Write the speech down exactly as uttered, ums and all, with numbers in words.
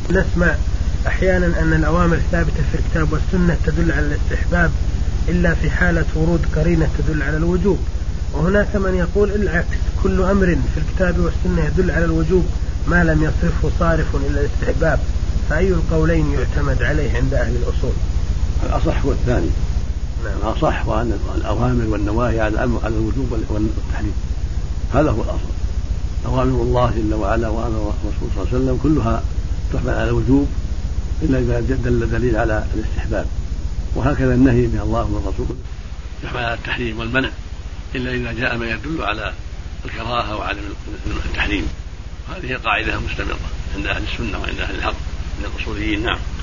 نسمع أحيانا أن الأوامر ثابتة في الكتاب والسنة تدل على الاستحباب إلا في حالة ورود قرينة تدل على الوجوب، وهناك من يقول العكس، كل أمر في الكتاب والسنة يدل على الوجوب ما لم يصرفه صارف إلى الاستحباب، فأي القولين يعتمد عليه عند أهل الأصول؟ الأصح هو الثاني. نعم. الأصح وأن الأوامر والنواهي على الوجوب والتحريم، هذا هو الأصل. أوامر الله جل وعلا وأمر الرسول صلى الله عليه وسلم كلها تحمل على الوجوب إلا إذا دل دليل على الاستحباب، وهكذا النهي من الله ومن الرسول يحمل على التحريم والمنع إلا إذا جاء ما يدل على الكراهة وعلى التحريم. هذه قاعدة مستمرة عند أهل السنة وعند أهل الحق من الأصوليين. نعم.